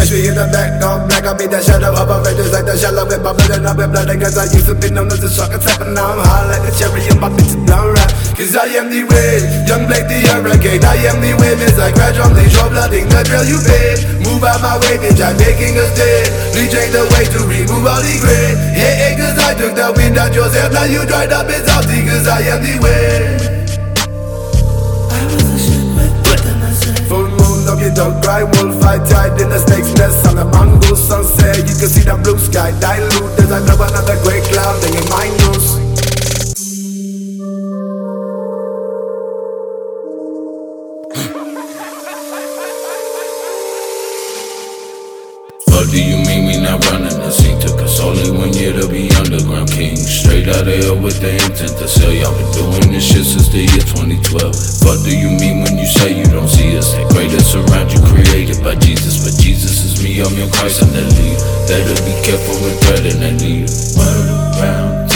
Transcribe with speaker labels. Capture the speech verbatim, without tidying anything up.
Speaker 1: Catch me in the back, on black, I be that shadow of a red, just like the shallow with my blood and I've been blooded. Cause I used to be known as a shark attack, but now I'm high like a cherry and my bitch is blown right. Cause I am the way, young Blake the hurricane. I am the way, miss I gradually show blooding the drill you paid. Move out my way, bitch, I'm making us dead. Please change the way to remove all the gray. Yeah, yeah, cause I took the wind out yourself, now you dried up, it's salty. Cause I am the way. Full moon, look it don't cry, wolf fight tied in the snake's nest on the mango sunset. You can see the blue sky dilute as I blow another great cloud in my nose.
Speaker 2: What do you mean we not running the scene? Took us only one year to be underground kings. Straight out of here with the intent to sell. Y'all been doing this shit since the year twenty twelve. What do you mean when you say you don't see us? That greatest around you created by Jesus. But Jesus is me, I'm your Christ and that leader. Better be careful with thread and that leader. Word around